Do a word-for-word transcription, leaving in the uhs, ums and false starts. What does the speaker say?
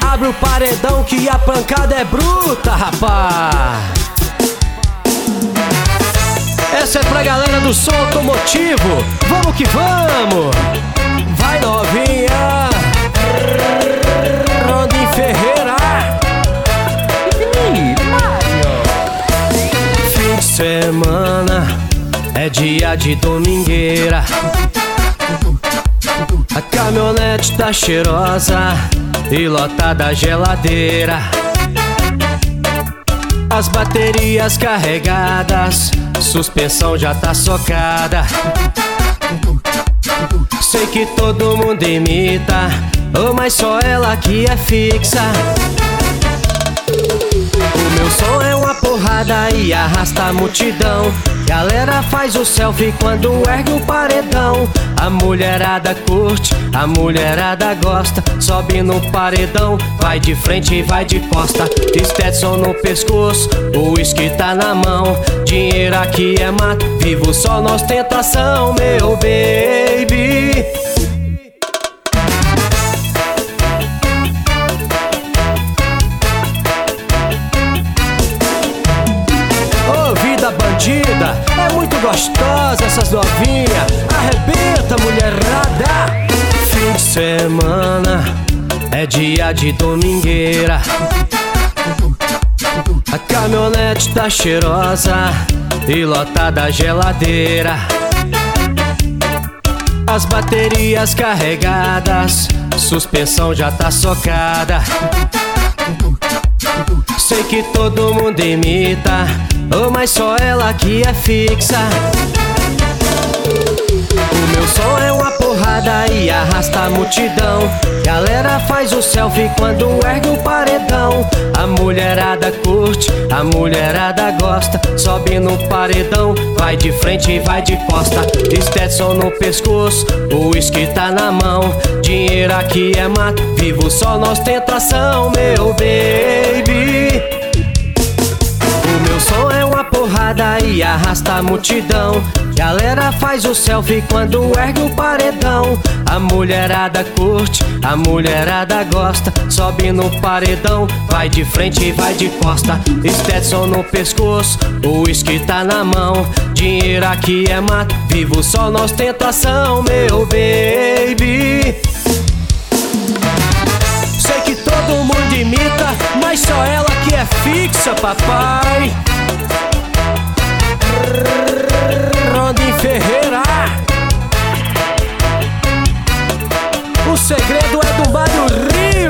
Abre o paredão que a pancada é bruta, rapá. Essa é pra galera do som automotivo. Vamos que vamos. Vai novinha, Rondin Ferreira. Fim de semana é dia de domingueira. A caminhonete tá cheirosa e lotada a geladeira. As baterias carregadas, suspensão já tá socada. Sei que todo mundo imita, oh, mas só ela que é fixa. O meu som é uma porrada e arrasta a multidão. Galera faz o selfie quando ergue o paredão. A mulherada curte, a mulherada gosta. Sobe no paredão, vai de frente e vai de costa. Stetson no pescoço, o uísque tá na mão. Dinheiro aqui é mato, vivo só na ostentação, meu baby. Bandida, é muito gostosa essas novinhas. Arrebenta, mulherada. Fim de semana é dia de domingueira. A caminhonete tá cheirosa e lotada a geladeira. As baterias carregadas, suspensão já tá socada. Sei que todo mundo imita, oh, mas só ela que é fixa. O meu som é uma porrada e arrasta a multidão. Galera faz o selfie quando ergue o paredão. A mulherada curte, a mulherada gosta. Sobe no paredão, vai de frente e vai de costa. Stetson no pescoço, o uísque tá na mão. Dinheiro aqui é mato, vivo só na ostentação, meu baby. O meu som é uma porrada e arrasta a multidão. Galera faz o selfie quando ergue o paredão. A mulherada curte, a mulherada gosta. Sobe no paredão, vai de frente e vai de costa. Stetson no pescoço, o uísque tá na mão. Dinheiro aqui é mato, vivo só na ostentação, meu baby. Sei que todo mundo imita, mas só ela que é fixa, papai. Rondin Ferreira. O segredo é do Bar do Rio.